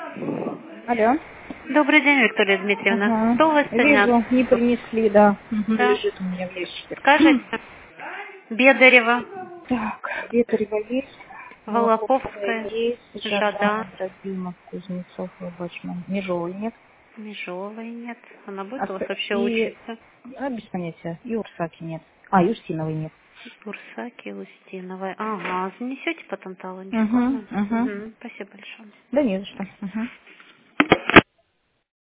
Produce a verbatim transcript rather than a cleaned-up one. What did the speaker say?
Алло. Добрый день, Виктория Дмитриевна. Ага. Что у вас сегодня? Вижу, не принесли, да. Угу. Да. Лежит у меня в ящике. Скажите. Бедарева, Так, Ветрева есть, Волоховская Волоховская, есть, Жада, Жадан, Трофимов, Кузнецов, Лобачман, Межовой нет. Межовой нет. Она будет у вас Оста- вообще И, учиться? а, без понятия, и Урсаки нет. А, и Устиновой нет. Урсаки, Устиновой. Ага, занесете потом талончик, Угу, ладно? угу. Угу. Спасибо большое. Да не за что. Угу.